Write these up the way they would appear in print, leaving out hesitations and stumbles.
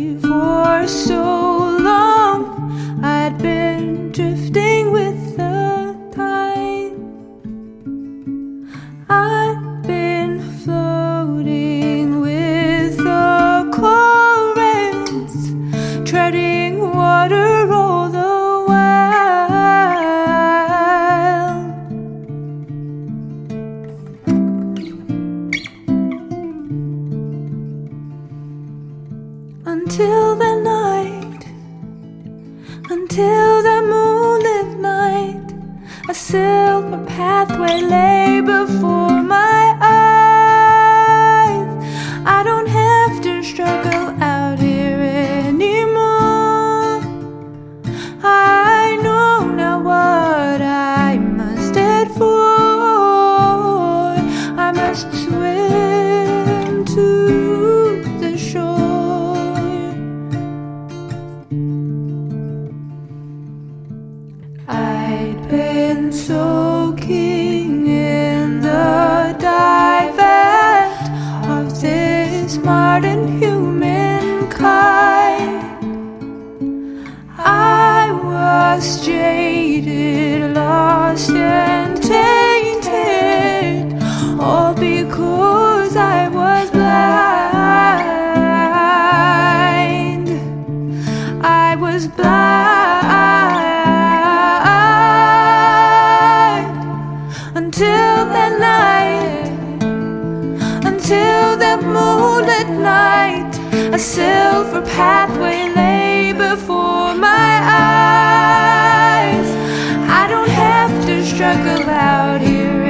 For so long I'd been drifting with the tide. I'd been floating with the currents, treading water all the while, until the night, until the moonlit night, a silver pathway lay before my eyes. I don't have to struggle out here anymore. I know now what I must head for. I must swim to the shore. I'd been soaking in the divot of this modern humankind. I was jaded, lost and tainted, all because I was blind. I was blind until the night, until the moonlit night, a silver pathway lay before my eyes. I don't have to struggle out here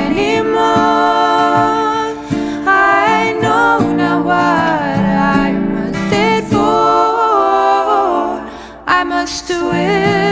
anymore. I know now what I must head for. I must swim